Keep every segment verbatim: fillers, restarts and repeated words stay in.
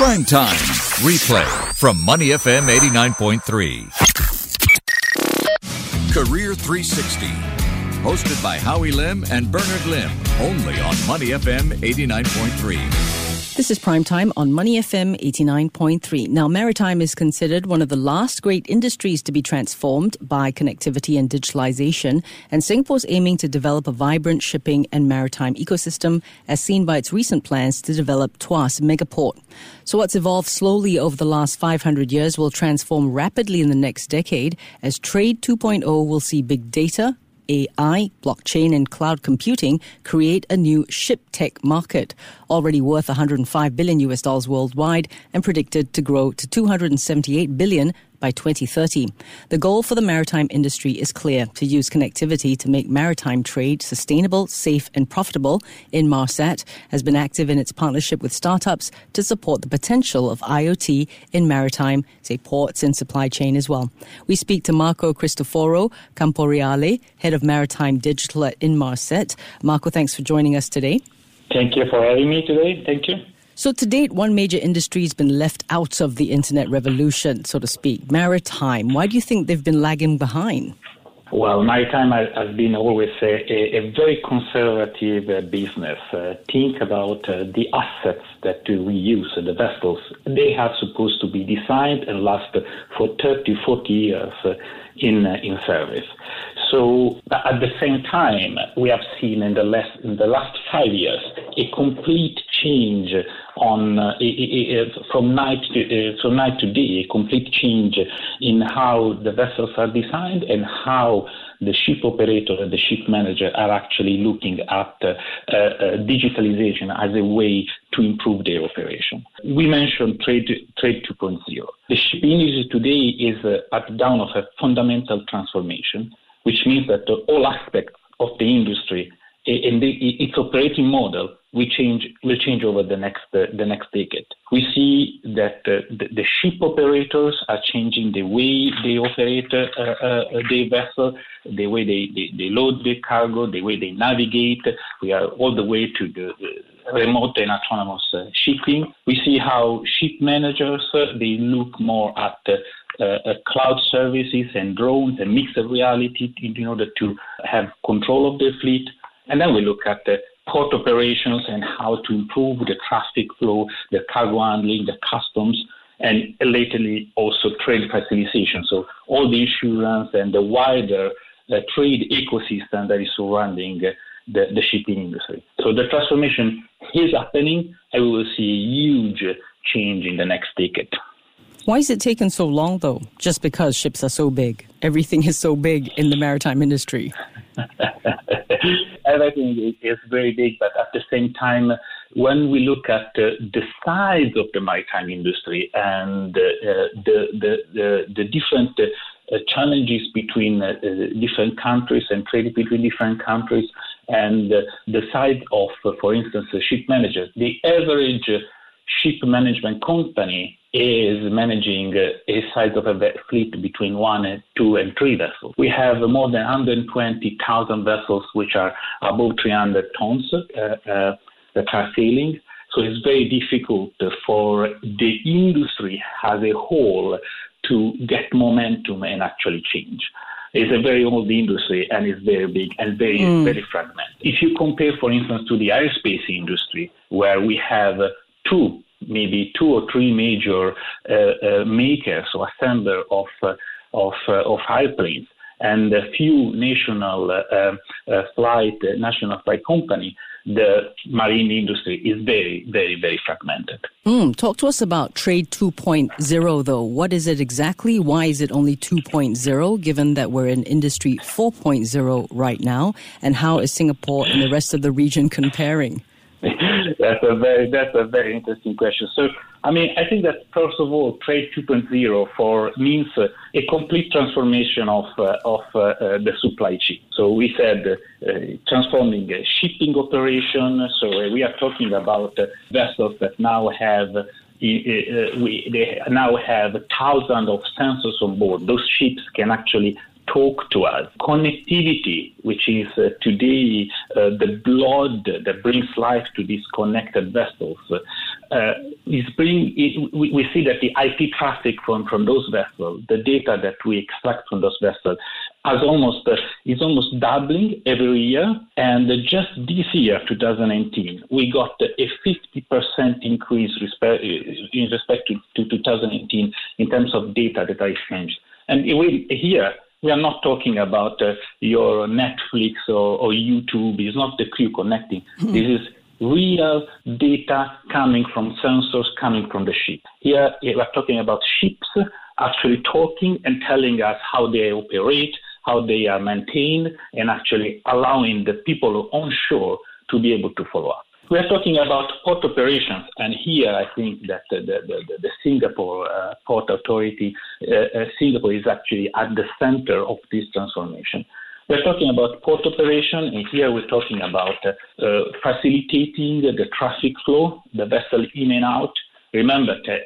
Prime Time Replay from Money F M eighty-nine point three. Career three sixty. Hosted by Howie Lim and Bernard Lim. Only on Money F M eighty-nine point three. This is Prime Time on Money F M eighty-nine point three. Now, maritime is considered one of the last great industries to be transformed by connectivity and digitalization, and Singapore's aiming to develop a vibrant shipping and maritime ecosystem, as seen by its recent plans to develop Tuas Megaport. So what's evolved slowly over the last five hundred years will transform rapidly in the next decade, as Trade two point oh will see big data, A I, blockchain and cloud computing create a new ship tech market, already worth one hundred five billion U S dollars worldwide and predicted to grow to two hundred seventy-eight billion by twenty thirty. The goal for the maritime industry is clear: to use connectivity to make maritime trade sustainable, safe and profitable. Inmarsat has been active in its partnership with startups to support the potential of I O T in maritime, say ports and supply chain as well. We speak to Marco Cristoforo Camporeale, Head of Maritime Digital at Inmarsat. Marco, thanks for joining us today. Thank you for having me today. Thank you. So to date, one major industry has been left out of the internet revolution, so to speak, maritime. Why do you think they've been lagging behind? Well, maritime has been always a, a, a very conservative uh, business. Uh, think about uh, the assets that uh, we use, uh, the vessels. They are supposed to be designed and last for thirty, forty years uh, in uh, in service. So at the same time, we have seen in the last, in the last five years a complete change on uh, from night to uh, from night to day, a complete change in how the vessels are designed and how the ship operator and the ship manager are actually looking at uh, uh, digitalization as a way to improve their operation. We mentioned Trade Trade two point oh. The shipping industry today is uh, at the dawn of a fundamental transformation, which means that uh, all aspects of the industry and the, its operating model will change will change over the next uh, the next decade. We see that uh, the, the ship operators are changing the way they operate uh, uh, their vessel, the way they, they, they load the cargo, the way they navigate. We are all the way to the, the remote and autonomous uh, shipping. We see how ship managers uh, they look more at uh, Uh, uh, cloud services and drones and mixed reality in order to have control of their fleet. And then we look at the port operations and how to improve the traffic flow, the cargo handling, the customs, and lately also trade facilitation. So all the insurance and the wider uh, trade ecosystem that is surrounding uh, the, the shipping industry. So the transformation is happening, and we will see a huge change in the next decade. Why is it taken so long, though? Just because ships are so big. Everything is so big in the maritime industry. Everything is very big, but at the same time, when we look at uh, the size of the maritime industry and uh, the, the, the, the different uh, challenges between uh, different countries and trade between different countries and uh, the size of, uh, for instance, uh, ship managers, the average uh, ship management company is managing a size of a fleet between one and two and three vessels. We have more than one hundred twenty thousand vessels which are above three hundred tons uh, uh, that are sailing. So it's very difficult for the industry as a whole to get momentum and actually change. It's a very old industry and it's very big and very, mm. very fragmented. If you compare, for instance, to the aerospace industry, where we have two maybe two or three major uh, uh, makers or assembler of uh, of uh, of airplanes and a few national uh, uh, flight uh, national flight company, the marine industry is very, very, very fragmented. Mm, talk to us about Trade two point oh, though. What is it exactly? Why is it only two point oh, given that we're in Industry four point oh right now? And how is Singapore and the rest of the region comparing? That's a very that's a very interesting question. So, I mean, I think that first of all, Trade two point oh for means uh, a complete transformation of uh, of uh, uh, the supply chain. So we said uh, transforming a shipping operation. So uh, we are talking about uh, vessels that now have uh, uh, we they now have thousands of sensors on board. Those ships can actually talk to us. Connectivity, which is uh, today uh, the blood that brings life to these connected vessels, uh, uh, is bring, it, we, we see that the I P traffic from, from those vessels, the data that we extract from those vessels, has almost uh, is almost doubling every year. And uh, just this year, twenty nineteen, we got uh, a fifty percent increase respect, in respect to, to two thousand eighteen in terms of data that are exchanged. And we, here, we are not talking about uh, your Netflix or, or YouTube. It's not the crew connecting. Mm-hmm. This is real data coming from sensors coming from the ship. Here, we're talking about ships actually talking and telling us how they operate, how they are maintained, and actually allowing the people on shore to be able to follow up. We're talking about port operations, and here I think that the, the, the, the Singapore uh, Port Authority, uh, uh, Singapore is actually at the center of this transformation. We're talking about port operation, and here we're talking about uh, uh, facilitating the traffic flow, the vessel in and out. Remember, a,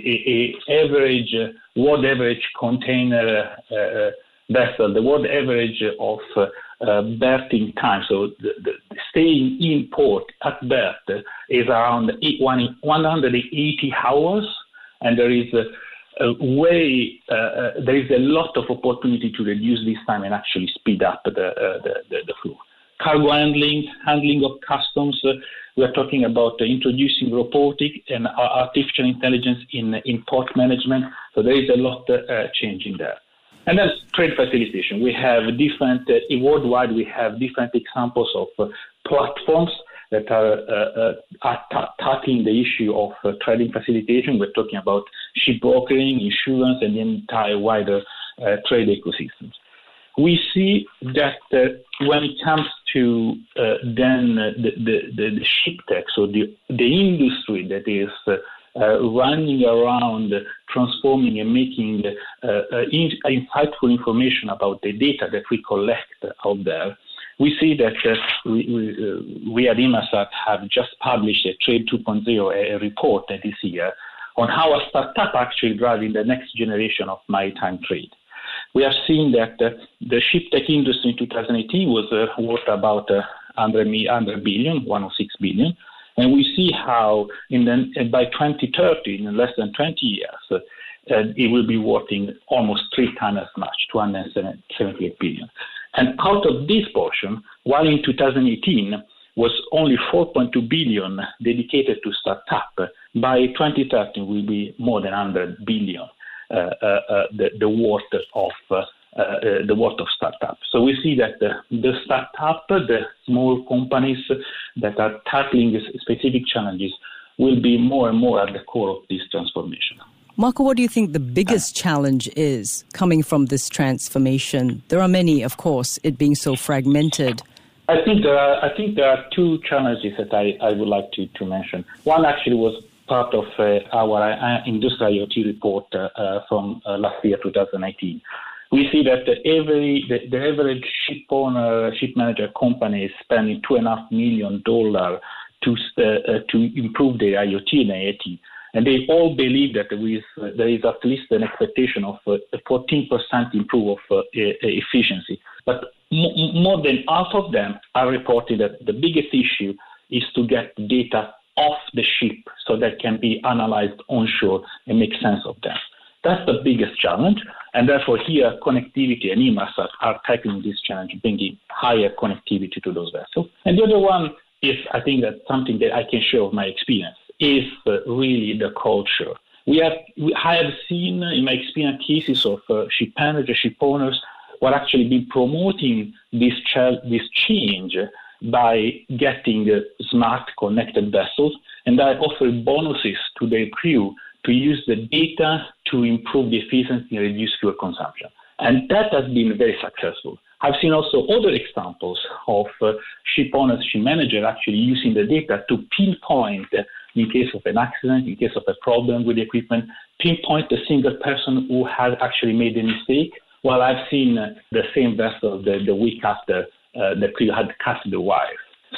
a, a average uh, world average container uh, vessel, the world average of uh, uh, berthing time, so the, the staying in port at berth uh, is around one hundred eighty hours, and there is a Uh, way uh, uh, there is a lot of opportunity to reduce this time and actually speed up the uh, the, the, the flow. Cargo handling, handling of customs. Uh, we are talking about uh, introducing robotic and artificial intelligence in in port management. So there is a lot uh, uh, changing there. And then trade facilitation. We have different uh, worldwide. We have different examples of uh, platforms that are, uh, uh, are t- tackling the issue of uh, trading facilitation. We're talking about ship brokering, insurance, and the entire wider uh, trade ecosystems. We see that uh, when it comes to uh, then uh, the, the, the, the ship tech, so the, the industry that is uh, uh, running around, uh, transforming and making uh, uh, in- insightful information about the data that we collect out there, we see that uh, we, we, uh, we at Inmarsat have just published a Trade two point oh, a report this year on how a startup actually driving the next generation of maritime trade. We have seen that uh, the ship tech industry in two thousand eighteen was uh, worth about uh, one hundred billion, one hundred six billion, and we see how in the, by twenty thirty, in less than twenty years, uh, uh, it will be worth almost three times as much, two hundred seventy-eight billion. And out of this portion, while in two thousand eighteen was only four point two billion dedicated to startup, by twenty thirty will be more than one hundred billion uh, uh, uh, the, the worth of uh, uh, the worth of startup. So we see that the, the startup, the small companies that are tackling specific challenges, will be more and more at the core of this transformation. Marco, what do you think the biggest challenge is coming from this transformation? There are many, of course, it being so fragmented. I think there are, I think there are two challenges that I, I would like to, to mention. One actually was part of uh, our uh, industrial IoT report uh, uh, from uh, last year, two thousand nineteen. We see that every the, the average ship owner, ship manager company is spending two and a half million dollars to uh, uh, to improve their IoT and I O T. And they all believe that there is, uh, there is at least an expectation of uh, a fourteen percent improvement of uh, efficiency. But m- more than half of them are reporting that the biggest issue is to get data off the ship so that can be analyzed onshore and make sense of them. That's the biggest challenge. And therefore here, connectivity and Inmarsat are tackling this challenge, bringing higher connectivity to those vessels. And the other one is, I think that's something that I can share of my experience, is uh, really the culture. We have, we, I have seen in my experience cases of uh, ship managers, ship owners, who are actually been promoting this, ch- this change by getting uh, smart connected vessels, and by offering bonuses to their crew to use the data to improve the efficiency and reduce fuel consumption. And that has been very successful. I've seen also other examples of uh, ship owners, ship managers actually using the data to pinpoint uh, in case of an accident, in case of a problem with the equipment, pinpoint the single person who had actually made a mistake. Well, I've seen uh, the same vessel the, the week after uh, the crew had cut the wire.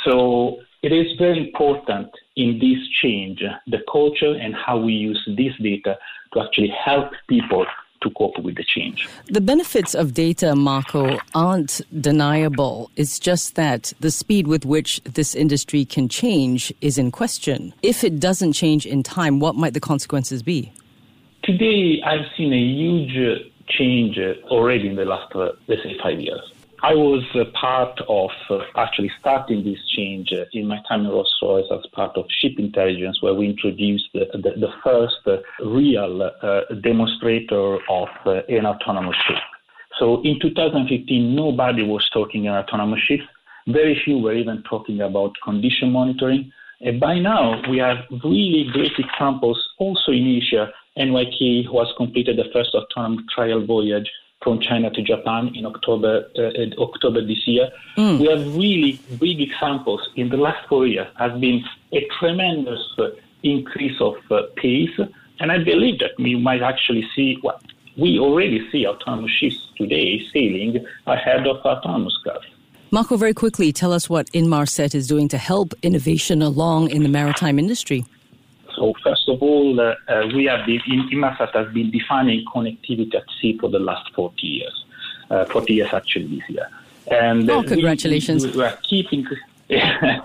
So it is very important in this change, the culture and how we use this data to actually help people to cope with the change. The benefits of data, Marco, aren't deniable. It's just that the speed with which this industry can change is in question. If it doesn't change in time, what might the consequences be? Today, I've seen a huge change already in the last, uh, let's say, five years. I was uh, part of uh, actually starting this change uh, in my time in Rolls-Royce as part of Ship Intelligence, where we introduced the, the, the first uh, real uh, demonstrator of uh, an autonomous ship. So in two thousand fifteen, nobody was talking about autonomous ships. Very few were even talking about condition monitoring. And by now, we have really great examples also in Asia. N Y K has completed the first autonomous trial voyage from China to Japan in October uh, October this year. Mm. We have really big examples. In the last four years has been a tremendous uh, increase of uh, pace, and I believe that we might actually see what well, we already see autonomous ships today sailing ahead of autonomous cars. Marco, very quickly, tell us what Inmarsat is doing to help innovation along in the maritime industry. So first of all, uh, uh, we have been, Inmarsat has been defining connectivity at sea for the last forty years, uh, forty years actually this year. And oh, congratulations! We, we are keeping we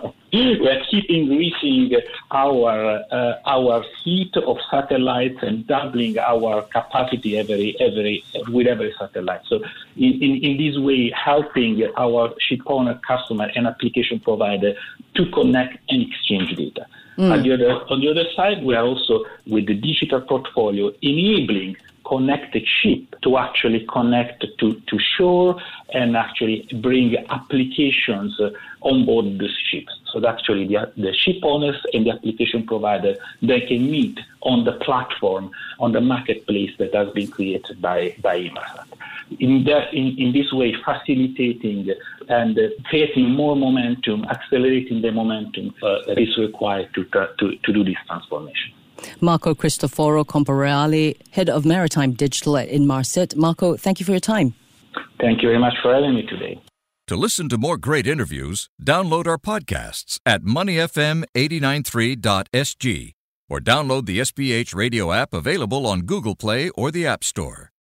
are keeping increasing our uh, our fleet of satellites and doubling our capacity every every with every satellite. So in, in, in this way, helping our ship owner, customer, and application provider to connect and exchange data. Mm. On the other, on the other side, we are also, with the digital portfolio, enabling connected ship to actually connect to, to shore and actually bring applications uh, on board the ships. So that actually the, the ship owners and the application provider, they can meet on the platform, on the marketplace that has been created by, by Inmarsat. In, that, in, in this way, facilitating and uh, creating more momentum, accelerating the momentum uh, that is required to, to, to do this transformation. Marco Cristoforo Compareale, Head of Maritime Digital at Inmarsat. Marco, thank you for your time. Thank you very much for having me today. To listen to more great interviews, download our podcasts at money f m eight nine three dot s g or download the S B H radio app available on Google Play or the App Store.